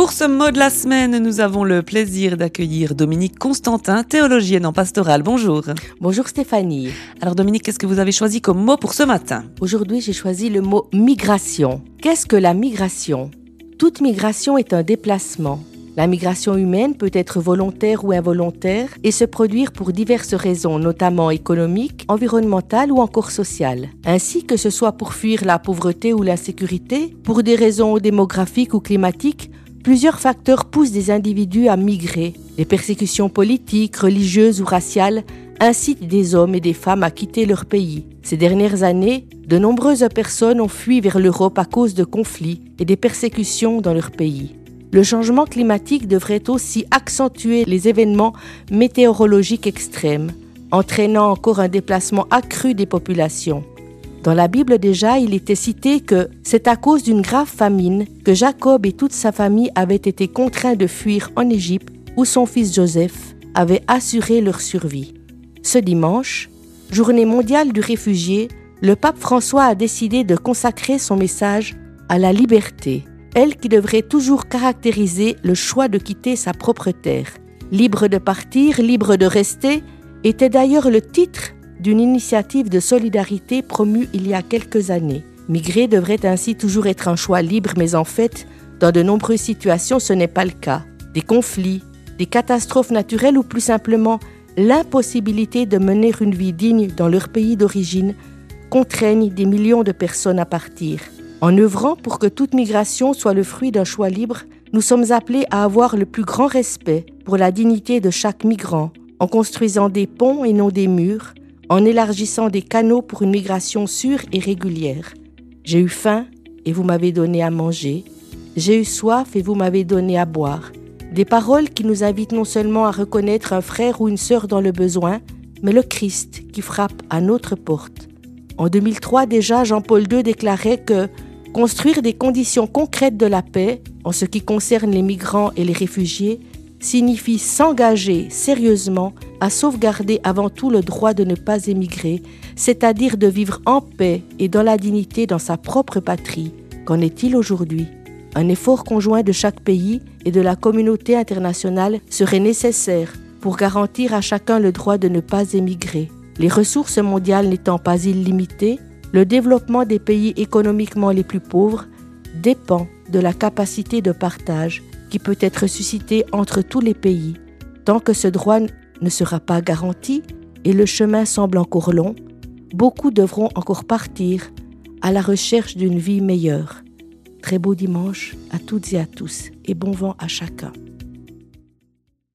Pour ce mot de la semaine, nous avons le plaisir d'accueillir Dominique Constantin, théologienne en pastorale. Bonjour. Bonjour Stéphanie. Alors Dominique, qu'est-ce que vous avez choisi comme mot pour ce matin ? Aujourd'hui, j'ai choisi le mot migration. Qu'est-ce que la migration ? Toute migration est un déplacement. La migration humaine peut être volontaire ou involontaire et se produire pour diverses raisons, notamment économiques, environnementales ou encore sociales. Ainsi que ce soit pour fuir la pauvreté ou l'insécurité, pour des raisons démographiques ou climatiques, plusieurs facteurs poussent des individus à migrer. Les persécutions politiques, religieuses ou raciales incitent des hommes et des femmes à quitter leur pays. Ces dernières années, de nombreuses personnes ont fui vers l'Europe à cause de conflits et des persécutions dans leur pays. Le changement climatique devrait aussi accentuer les événements météorologiques extrêmes, entraînant encore un déplacement accru des populations. Dans la Bible déjà, il était cité que c'est à cause d'une grave famine que Jacob et toute sa famille avaient été contraints de fuir en Égypte où son fils Joseph avait assuré leur survie. Ce dimanche, journée mondiale du réfugié, le pape François a décidé de consacrer son message à la liberté, elle qui devrait toujours caractériser le choix de quitter sa propre terre. Libre de partir, libre de rester, était d'ailleurs le titre d'une initiative de solidarité promue il y a quelques années. Migrer devrait ainsi toujours être un choix libre, mais en fait, dans de nombreuses situations, ce n'est pas le cas. Des conflits, des catastrophes naturelles ou plus simplement l'impossibilité de mener une vie digne dans leur pays d'origine contraignent des millions de personnes à partir. En œuvrant pour que toute migration soit le fruit d'un choix libre, nous sommes appelés à avoir le plus grand respect pour la dignité de chaque migrant, en construisant des ponts et non des murs, en élargissant des canaux pour une migration sûre et régulière. J'ai eu faim et vous m'avez donné à manger. J'ai eu soif et vous m'avez donné à boire. Des paroles qui nous invitent non seulement à reconnaître un frère ou une sœur dans le besoin, mais le Christ qui frappe à notre porte. En 2003 déjà, Jean-Paul II déclarait que construire des conditions concrètes de la paix, en ce qui concerne les migrants et les réfugiés, signifie s'engager sérieusement à sauvegarder avant tout le droit de ne pas émigrer, c'est-à-dire de vivre en paix et dans la dignité dans sa propre patrie. Qu'en est-il aujourd'hui ? Un effort conjoint de chaque pays et de la communauté internationale serait nécessaire pour garantir à chacun le droit de ne pas émigrer. Les ressources mondiales n'étant pas illimitées, le développement des pays économiquement les plus pauvres dépend de la capacité de partage qui peut être suscitée entre tous les pays. Tant que ce droit ne sera pas garanti et le chemin semble encore long, beaucoup devront encore partir à la recherche d'une vie meilleure. Très beau dimanche à toutes et à tous et bon vent à chacun.